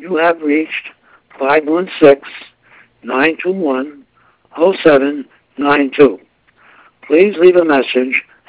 You have reached 516-921-0792. Please leave a message